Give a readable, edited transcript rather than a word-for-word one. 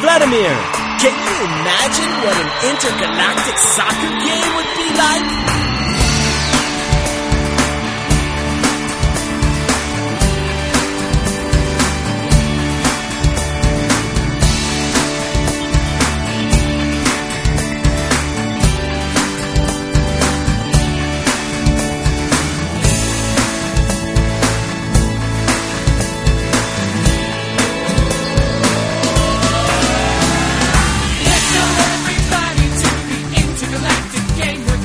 Vladimir, can you imagine what an intergalactic soccer game would be?